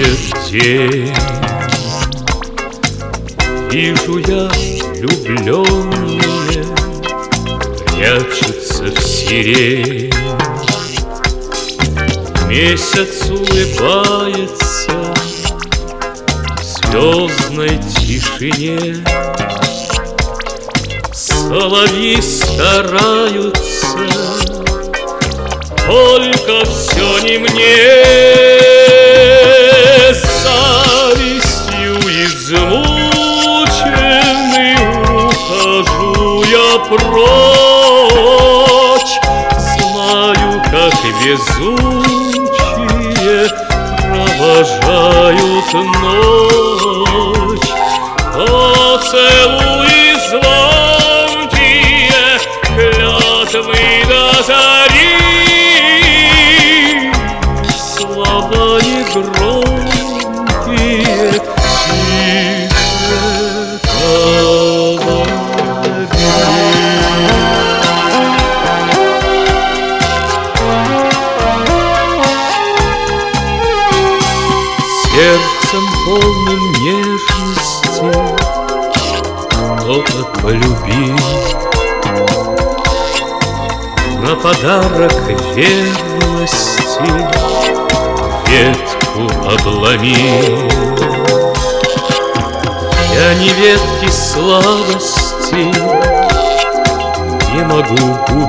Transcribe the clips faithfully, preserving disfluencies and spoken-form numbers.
наступит день. Вижу я, влюбленные прячутся в сирень. Месяц улыбается в звездной тишине. Соловьи стараются, только все не мне. Завистью измученный ухожу я прочь. Знаю, как везучие провожают ночь. Поцелуи звонкие, клятвы до зари. Слова негромкие, тише говори. Сердцем полным нежности кто-то полюбил, на подарок верности ветку обломил. Я ни ветки слабости не могу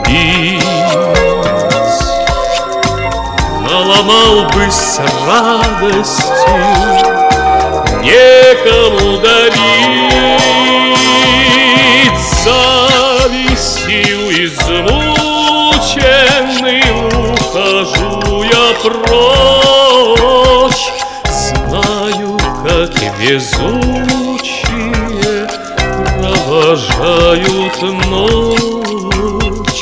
убить, наломал бы с радостью, некому дарить. Завистью измученный ухожу я прочь. Знаю, как везучие провожают ночь.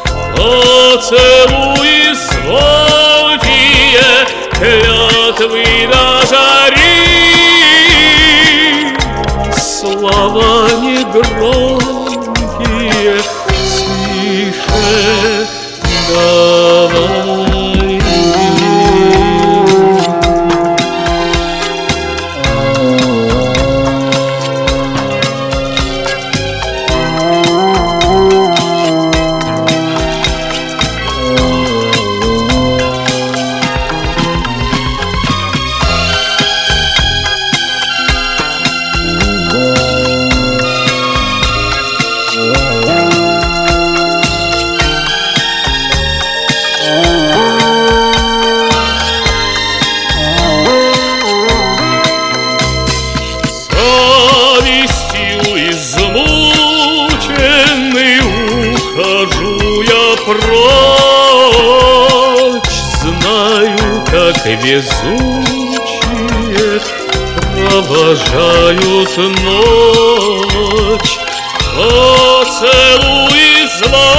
Поцелуи звонкие, клятвы до зари. Слова негромкие, тише говори. Измученный ухожу я прочь. Знаю, как везучие провожают ночь. Поцелуи звонкие,